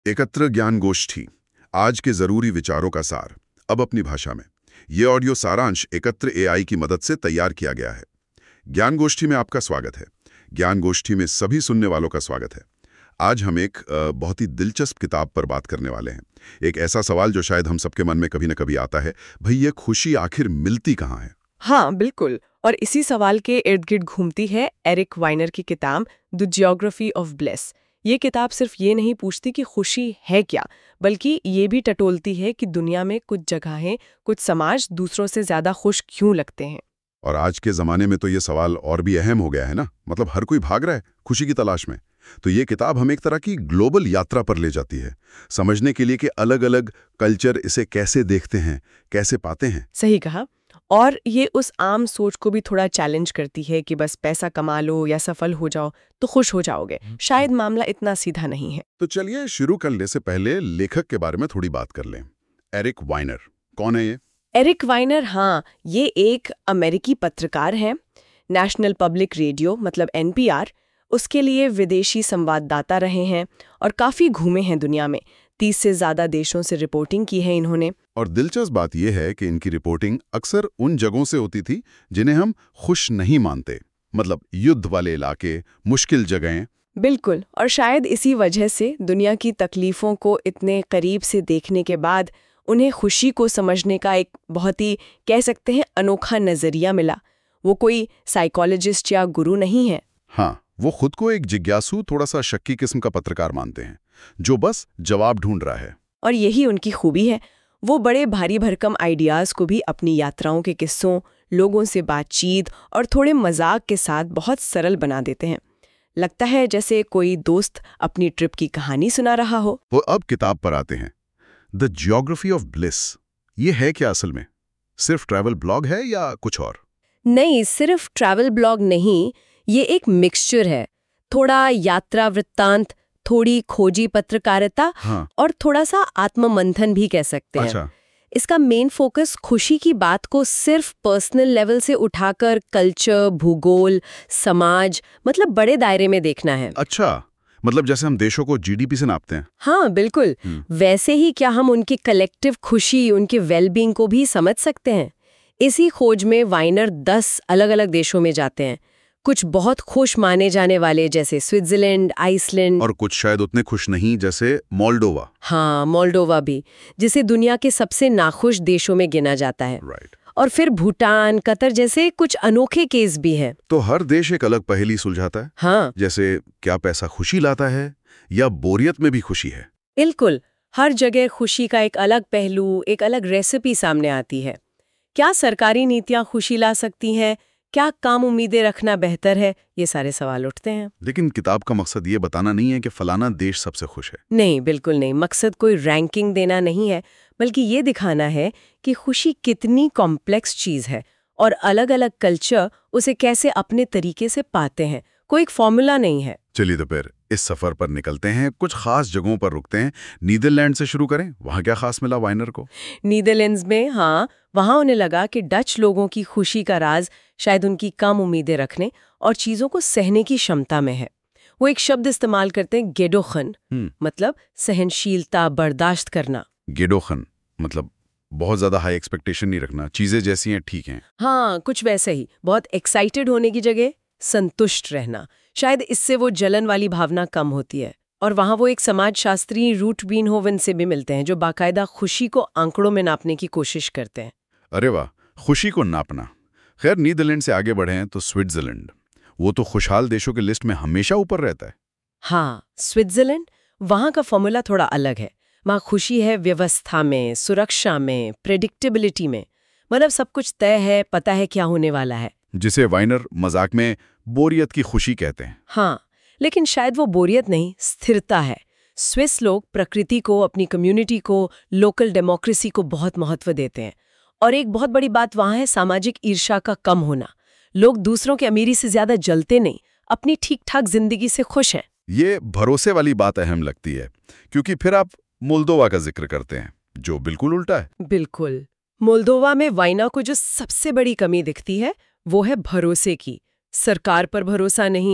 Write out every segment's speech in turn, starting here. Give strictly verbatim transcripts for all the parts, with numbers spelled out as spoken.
एकत्र ज्ञान गोष्ठी, आज के जरूरी विचारों का सार, अब अपनी भाषा में। ये ऑडियो सारांश एकत्र एआई की मदद से तैयार किया गया है। ज्ञान गोष्ठी में आपका स्वागत है। ज्ञान गोष्ठी में सभी सुनने वालों का स्वागत है। आज हम एक अ, बहुत ही दिलचस्प किताब पर बात करने वाले हैं। एक ऐसा सवाल जो शायद हम सबके मन में कभी न कभी आता है, भाई ये खुशी आखिर मिलती कहाँ है? हाँ, बिल्कुल। और इसी सवाल के इर्द गिर्द घूमती है एरिक वाइनर की किताब द जियोग्राफी ऑफ ब्लिस। ये किताब सिर्फ ये नहीं पूछती कि खुशी है क्या, बल्कि ये भी टटोलती है कि दुनिया में कुछ जगहें, कुछ समाज दूसरों से ज्यादा खुश क्यों लगते हैं। और आज के ज़माने में तो ये सवाल और भी अहम हो गया है ना, मतलब हर कोई भाग रहा है खुशी की तलाश में। तो ये किताब हमें एक तरह की ग्लोबल यात्रा पर ले जाती है, समझने के लिए कि अलग अलग कल्चर इसे कैसे देखते हैं, कैसे पाते हैं। सही कहा। और ये उस आम सोच को भी थोड़ा चैलेंज करती है कि बस पैसा कमा लो या सफल हो जाओ तो खुश हो जाओगे। शायद मामला इतना सीधा नहीं है। तो चलिए शुरू करने से पहले लेखक के बारे में थोड़ी बात कर लें। एरिक वाइनर कौन है ये? एरिक वाइनर, हाँ, ये एक अमेरिकी पत्रकार हैं। नेशनल पब्लिक रेडियो मतलब एन पी आर, उसके लिए विदेशी संवाददाता रहे हैं और काफ़ी घूमे हैं दुनिया में। तीस से ज़्यादा देशों से रिपोर्टिंग की है इन्होंने। और दिलचस्प बात यह है कि इनकी रिपोर्टिंग अक्सर उन जगहों से होती थी जिन्हें हम खुश नहीं मानते, मतलब युद्ध वाले इलाके, मुश्किल जगहें। बिल्कुल। और शायद इसी वजह से दुनिया की तकलीफ़ों को इतने करीब से देखने के बाद उन्हें खुशी को समझने का एक बहुत ही, कह सकते हैं, अनोखा नज़रिया मिला। वो कोई साइकोलॉजिस्ट या गुरु नहीं है। हाँ, वो खुद को एक जिज्ञासु, थोड़ा सा शक्की किस्म का पत्रकार मानते हैं जो बस जवाब ढूंढ रहा है। और यही उनकी खूबी है। वो बड़े भारी भरकम आइडियाज़ को भी अपनी यात्राओं के किस्सों, लोगों से बातचीत और थोड़े मजाक के साथ बहुत सरल बना देते हैं। लगता है जैसे कोई दोस्त अपनी ट्रिप की कहानी सुना रहा हो। वो अब किताब पर आते हैं, द जियोग्राफी ऑफ ब्लिस। ये है क्या असल में? सिर्फ ट्रैवल ब्लॉग है या कुछ और? नहीं, सिर्फ ट्रैवल ब्लॉग नहीं, ये एक मिक्सचर है। थोड़ा यात्रा वृत्तांत, थोड़ी खोजी पत्रकारिता, हाँ। और थोड़ा सा आत्ममंथन भी कह सकते हैं। अच्छा। इसका मेन फोकस खुशी की बात को सिर्फ पर्सनल लेवल से उठाकर कल्चर, भूगोल, समाज, मतलब बड़े दायरे में देखना है। अच्छा, मतलब जैसे हम देशों को जी डी पी से नापते हैं। हाँ, बिल्कुल। वैसे ही क्या हम उनकी कलेक्टिव खुशी, उनके वेलबींग को भी समझ सकते हैं। इसी खोज में वाइनर दस अलग अलग देशों में जाते हैं। कुछ बहुत खुश माने जाने वाले जैसे स्विट्जरलैंड, आइसलैंड, और कुछ शायद उतने खुश नहीं, जैसे मोल्डोवा। हाँ, मोल्डोवा भी, जिसे दुनिया के सबसे नाखुश देशों में गिना जाता है। राइट। और फिर भूटान, कतर जैसे कुछ अनोखे केस भी हैं। तो हर देश एक अलग पहेली सुलझाता है। हाँ, जैसे क्या पैसा खुशी लाता है या बोरियत में भी खुशी है? बिल्कुल। हर जगह खुशी का एक अलग पहलू, एक अलग रेसिपी सामने आती है। क्या सरकारी नीतियां खुशी ला सकती हैं? क्या काम उम्मीदें रखना बेहतर है? ये सारे सवाल उठते हैं। लेकिन किताब का मकसद ये बताना नहीं है कि फलाना देश सबसे खुश है। नहीं, बिल्कुल नहीं। मकसद कोई रैंकिंग देना नहीं है, बल्कि ये दिखाना है कि खुशी कितनी कॉम्प्लेक्स चीज़ है और अलग अलग कल्चर उसे कैसे अपने तरीके से पाते हैं। कोई एक फॉर्मूला नहीं है। चलिए तो फिर इस सफर पर निकलते हैं, कुछ खास जगहों पर रुकते हैं। नीदरलैंड से शुरू करें, वहां क्या खास मिला वाइनर को? नीदरलैंड्स में, हाँ, वहाँ उन्हें लगा कि डच लोगों की खुशी का राज शायद उनकी कम उम्मीदें रखने और चीज़ों को सहने की क्षमता में है। वो एक शब्द इस्तेमाल करते हैं, गेडोखन, मतलब सहनशीलता, बर्दाश्त करना। गेडोखन मतलब बहुत ज्यादा हाई एक्सपेक्टेशन नहीं रखना, चीजें जैसी हैं ठीक हैं। हाँ, कुछ वैसे ही। बहुत एक्साइटेड होने की जगह संतुष्ट रहना। शायद इससे वो जलन वाली भावना कम होती है। और वहाँ वो एक समाजशास्त्री रूट बीनहोवन से भी मिलते हैं, जो बाकायदा खुशी को आंकड़ों में नापने की कोशिश करते हैं। अरे वाह, खुशी को नापना। खैर, नीदरलैंड से आगे बढ़े हैं तो स्विट्जरलैंड, वो तो खुशहाल देशों की लिस्ट में हमेशा ऊपर रहता है। हाँ, स्विट्जरलैंड, वहाँ का फॉर्मूला थोड़ा अलग है। वहाँ खुशी है व्यवस्था में, सुरक्षा में, प्रेडिक्टेबिलिटी में। मतलब सब कुछ तय है, पता है क्या होने वाला है। जिसे वाइनर मजाक में बोरियत की खुशी कहते हैं। हाँ, लेकिन शायद वो बोरियत नहीं, स्थिरता है। स्विस लोग प्रकृति को, अपनी कम्युनिटी को, लोकल डेमोक्रेसी को बहुत महत्व देते हैं। और एक बहुत बड़ी बात वहाँ है सामाजिक ईर्ष्या का कम होना। लोग दूसरों की अमीरी से ज्यादा जलते नहीं, अपनी ठीक ठाक जिंदगी से खुश हैं। ये भरोसे वाली बात अहम लगती है, क्योंकि फिर आप मोल्दोवा का जिक्र करते हैं, जो बिल्कुल उल्टा है। बिल्कुल। मोल्दोवा में वाइनर को जो सबसे बड़ी कमी दिखती है वो है भरोसे की। सरकार पर भरोसा नहीं,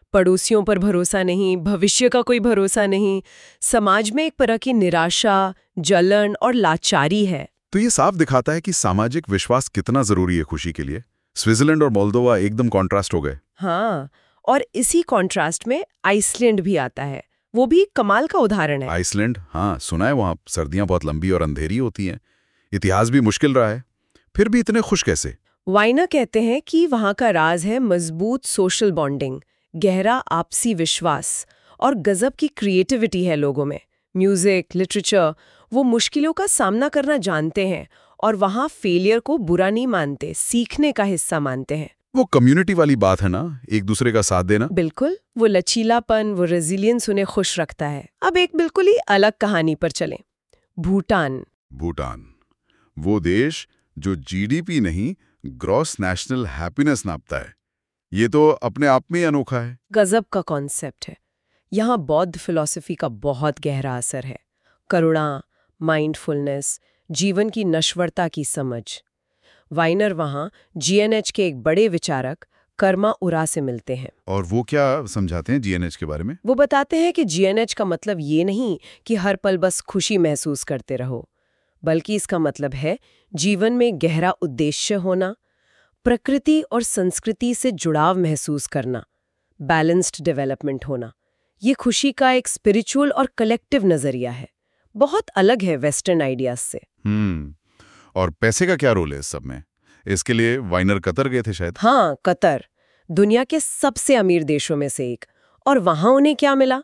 पड़ोसियों पर भरोसा नहीं, भविष्य का कोई भरोसा नहीं। समाज में एक तरह की निराशा, जलन और लाचारी है। तो ये साफ दिखाता है कि सामाजिक विश्वास कितना जरूरी है खुशी के लिए। स्विट्जरलैंड और मोल्दोवा एकदम कॉन्ट्रास्ट हो गए। हाँ, और इसी कॉन्ट्रास्ट में आइसलैंड भी आता है। वो भी कमाल का उदाहरण है। आइसलैंड, हाँ सुना है, वहाँ सर्दियां बहुत लंबी और अंधेरी होती हैं। इतिहास भी मुश्किल रहा है, फिर भी इतने खुश कैसे? वाइनर कहते हैं कि वहाँ का राज है मजबूत सोशल बॉन्डिंग, गहरा आपसी विश्वास और गजब की क्रिएटिविटी है लोगों में। म्यूजिक, लिटरेचर, वो मुश्किलों का सामना करना जानते हैं और वहाँ फेलियर को बुरा नहीं मानते, सीखने का हिस्सा मानते हैं। वो कम्युनिटी वाली बात है ना, एक दूसरे का साथ देना। बिल्कुल, वो लचीलापन, वो रेजिलियंस उन्हें खुश रखता है। अब एक बिल्कुल ही अलग कहानी पर चलें। भूटान। भूटान, वो देश जो जीडीपी नहीं, ग्रॉस नेशनल हैप्पीनेस नापता है। ये तो अपने आप में ही अनोखा है। गजब का कॉन्सेप्ट है। यहाँ बौद्ध फिलॉसफी का बहुत गहरा असर है। करुणा, माइंडफुलनेस, जीवन की नश्वरता की समझ। वाइनर वहाँ जीएनएच के एक बड़े विचारक कर्मा उरा से मिलते हैं। और वो क्या समझाते हैं जीएनएच के बारे में? वो बताते हैं कि जीएनएच का मतलब ये नहीं कि हर पल बस खुशी महसूस करते रहो, बल्कि इसका मतलब है जीवन में गहरा उद्देश्य होना, प्रकृति और संस्कृति से जुड़ाव महसूस करना, बैलेंस्ड डेवलपमेंट होना। ये खुशी का एक स्पिरिचुअल और कलेक्टिव नजरिया है, बहुत अलग है वेस्टर्न आइडियाज से। हम्म और पैसे का क्या रोल है इस सब में? इसके लिए वाइनर कतर गए थे शायद। हाँ, कतर दुनिया के सबसे अमीर देशों में से एक। और वहां उन्हें क्या मिला?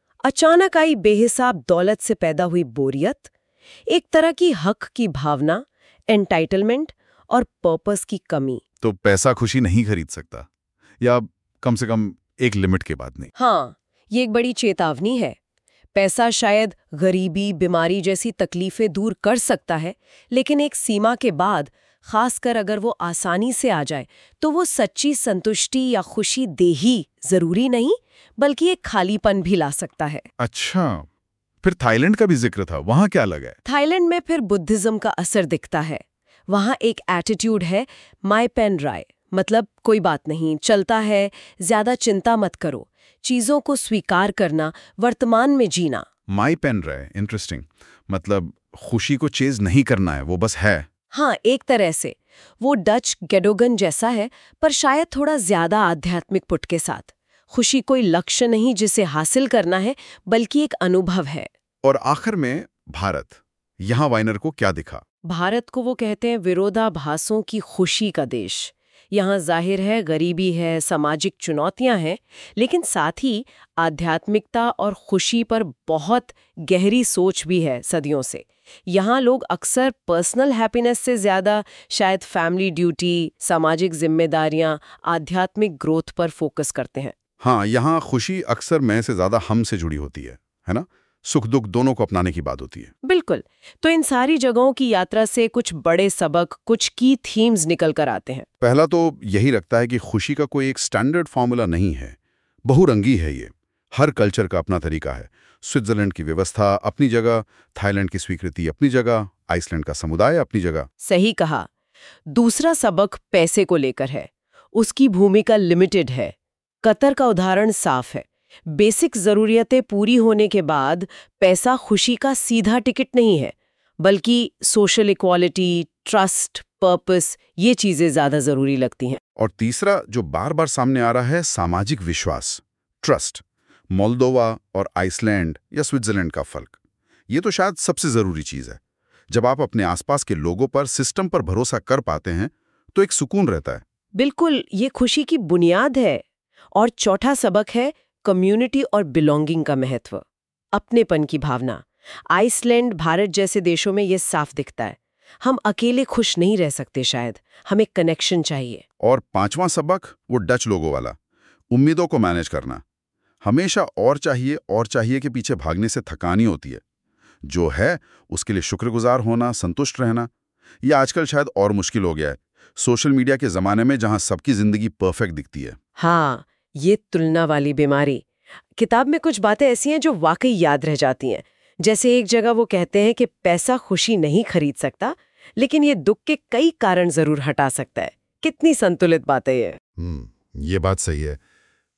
अचानक आई बेहिसाब दौलत से पैदा हुई बोरियत, एक तरह की हक की भावना, एंटाइटलमेंट और पर्पस की कमी। तो पैसा खुशी नहीं खरीद सकता, या कम से कम एक लिमिट के बाद नहीं। हाँ, ये एक बड़ी चेतावनी है। पैसा शायद गरीबी, बीमारी जैसी तकलीफें दूर कर सकता है, लेकिन एक सीमा के बाद, खासकर अगर वो आसानी से आ जाए, तो वो सच्ची संतुष्टि या खुशी दे ही जरूरी नहीं, बल्कि एक खालीपन भी ला सकता है। अच्छा, फिर थाईलैंड का भी जिक्र था, वहां क्या अलग है? थाईलैंड में फिर बुद्धिज्म का असर दिखता है। वहां एक एटीट्यूड है माई पेन राय, मतलब कोई बात नहीं, चलता है, ज्यादा चिंता मत करो, चीजों को स्वीकार करना, वर्तमान में जीना। My pen Rai, interesting. मतलब खुशी को चेज नहीं करना है, वो बस है। हाँ, एक तरह से वो डच गेडोगन जैसा है, पर शायद थोड़ा ज्यादा आध्यात्मिक पुट के साथ। खुशी कोई लक्ष्य नहीं जिसे हासिल करना है, बल्कि एक अनुभव है। और आखिर में भारत, यहाँ वाइनर को क्या दिखा? भारत को वो कहते हैं विरोधाभासों की खुशी का देश। यहाँ जाहिर है गरीबी है, सामाजिक चुनौतियां हैं, लेकिन साथ ही आध्यात्मिकता और खुशी पर बहुत गहरी सोच भी है सदियों से। यहाँ लोग अक्सर पर्सनल हैप्पीनेस से ज्यादा शायद फैमिली ड्यूटी, सामाजिक जिम्मेदारियां, आध्यात्मिक ग्रोथ पर फोकस करते हैं। हाँ, यहाँ खुशी अक्सर मैं से ज्यादा हम से जुड़ी होती है, है ना? सुख दुख दोनों को अपनाने की बात होती है। बिल्कुल। तो इन सारी जगहों की यात्रा से कुछ बड़े सबक, कुछ की थीम्स निकल कर आते हैं। पहला तो यही रखता है कि खुशी का कोई एक स्टैंडर्ड फॉर्मूला नहीं है, बहुरंगी है ये। हर कल्चर का अपना तरीका है। स्विट्जरलैंड की व्यवस्था अपनी जगह, थाईलैंड की स्वीकृति अपनी जगह, आइसलैंड का समुदाय अपनी जगह। सही कहा। दूसरा सबक पैसे को लेकर है। उसकी भूमिका लिमिटेड है। कतर का उदाहरण साफ है। बेसिक जरूरियतें पूरी होने के बाद पैसा खुशी का सीधा टिकट नहीं है, बल्कि सोशल इक्वालिटी, ट्रस्ट, पर्पस, ये चीजें ज्यादा जरूरी लगती हैं। और तीसरा जो बार बार सामने आ रहा है, सामाजिक विश्वास, ट्रस्ट। मोल्दोवा और आइसलैंड या स्विट्जरलैंड का फर्क, ये तो शायद सबसे जरूरी चीज है। जब आप अपने आसपास के लोगों पर, सिस्टम पर भरोसा कर पाते हैं, तो एक सुकून रहता है। बिल्कुल, ये खुशी की बुनियाद है। और चौथा सबक है कम्युनिटी और बिलोंगिंग का महत्व, अपनेपन की भावना। आइसलैंड, भारत जैसे देशों में ये साफ दिखता है। हम अकेले खुश नहीं रह सकते, शायद हमें कनेक्शन चाहिए। और पांचवां सबक वो डच लोगों वाला, उम्मीदों को मैनेज करना। हमेशा और चाहिए और चाहिए के पीछे भागने से थकानी होती है। जो है उसके लिए शुक्रगुजार होना, संतुष्ट रहना, ये आजकल शायद और मुश्किल हो गया है, सोशल मीडिया के जमाने में जहां सबकी जिंदगी परफेक्ट दिखती है। हाँ, ये तुलना वाली बीमारी। किताब में कुछ बातें ऐसी हैं जो वाकई याद रह जाती हैं। जैसे एक जगह वो कहते हैं कि पैसा खुशी नहीं खरीद सकता, लेकिन ये दुख के कई कारण जरूर हटा सकता है। कितनी संतुलित बात है ये। हम्म ये बात सही है।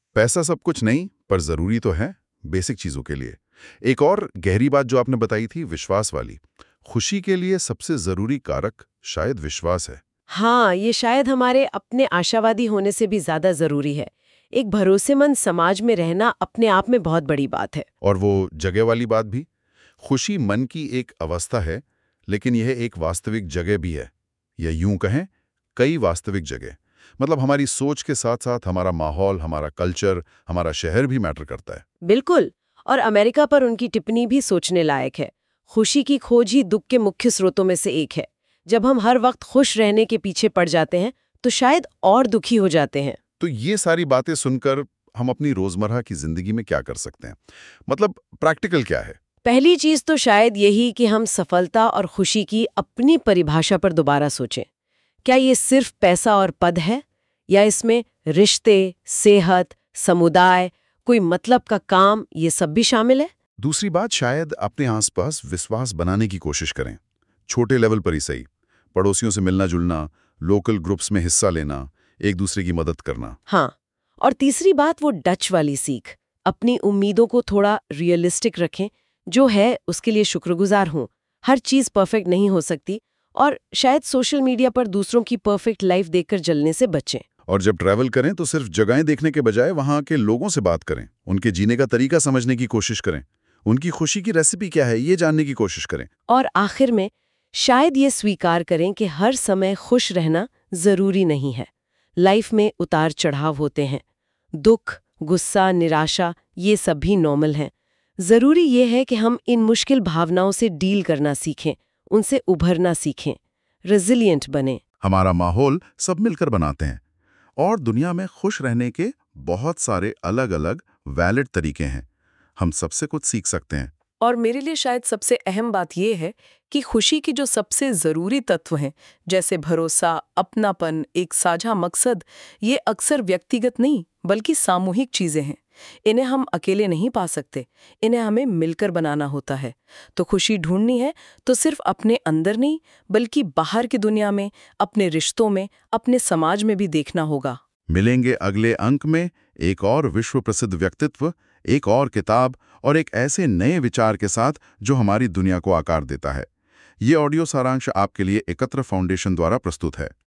पैसा सब कुछ नहीं, पर जरूरी तो है बेसिक चीजों के लिए। एक और गहरी बात जो आपने बताई थी, विश्वास वाली। खुशी के लिए सबसे जरूरी कारक शायद विश्वास है। हाँ, ये शायद हमारे अपने आशावादी होने से भी ज्यादा जरूरी है। एक भरोसेमंद समाज में रहना अपने आप में बहुत बड़ी बात है। और वो जगह वाली बात भी। खुशी मन की एक अवस्था है, लेकिन यह एक वास्तविक जगह भी है, या यूं कहें कई वास्तविक जगह। मतलब हमारी सोच के साथ साथ हमारा माहौल, हमारा कल्चर, हमारा शहर भी मैटर करता है। बिल्कुल। और अमेरिका पर उनकी टिप्पणी भी सोचने लायक है। खुशी की खोज ही दुख के मुख्य स्रोतों में से एक है। जब हम हर वक्त खुश रहने के पीछे पड़ जाते हैं तो शायद और दुखी हो जाते हैं। तो ये सारी बातें सुनकर हम अपनी रोजमर्रा की जिंदगी में क्या कर सकते हैं? मतलब प्रैक्टिकल क्या है? पहली चीज तो शायद यही कि हम सफलता और खुशी की अपनी परिभाषा पर दोबारा सोचें। क्या ये सिर्फ पैसा और पद है, या इसमें रिश्ते, सेहत, समुदाय, कोई मतलब का काम, ये सब भी शामिल है? दूसरी बात, शायद अपने आसपास विश्वास बनाने की कोशिश करें, छोटे लेवल पर ही सही। पड़ोसियों से मिलना जुलना, लोकल ग्रुप्स में हिस्सा लेना, एक दूसरे की मदद करना। हाँ, और तीसरी बात वो डच वाली सीख, अपनी उम्मीदों को थोड़ा रियलिस्टिक रखें। जो है उसके लिए शुक्रगुजार हूँ। हर चीज़ परफेक्ट नहीं हो सकती, और शायद सोशल मीडिया पर दूसरों की परफेक्ट लाइफ देखकर जलने से बचें। और जब ट्रैवल करें तो सिर्फ जगहें देखने के बजाय वहाँ के लोगों से बात करें, उनके जीने का तरीका समझने की कोशिश करें, उनकी खुशी की रेसिपी क्या है ये जानने की कोशिश करें। और आखिर में शायद ये स्वीकार करें कि हर समय खुश रहना जरूरी नहीं है। लाइफ में उतार चढ़ाव होते हैं, दुख, गुस्सा, निराशा, ये सब भी नॉर्मल हैं। जरूरी ये है कि हम इन मुश्किल भावनाओं से डील करना सीखें, उनसे उभरना सीखें, रेजिलिएंट बने। हमारा माहौल सब मिलकर बनाते हैं, और दुनिया में खुश रहने के बहुत सारे अलग अलग वैलिड तरीके हैं। हम सबसे कुछ सीख सकते हैं। और मेरे लिए शायद सबसे अहम बात यह है कि खुशी की जो सबसे ज़रूरी तत्व हैं, जैसे भरोसा, अपनापन, एक साझा मकसद, ये अक्सर व्यक्तिगत नहीं बल्कि सामूहिक चीज़ें हैं। इन्हें हम अकेले नहीं पा सकते, इन्हें हमें मिलकर बनाना होता है। तो खुशी ढूंढनी है तो सिर्फ अपने अंदर नहीं, बल्कि बाहर की दुनिया में, अपने रिश्तों में, अपने समाज में भी देखना होगा। मिलेंगे अगले अंक में एक और विश्व प्रसिद्ध व्यक्तित्व, एक और किताब और एक ऐसे नए विचार के साथ जो हमारी दुनिया को आकार देता है। ये ऑडियो सारांश आपके लिए एकत्र फाउंडेशन द्वारा प्रस्तुत है।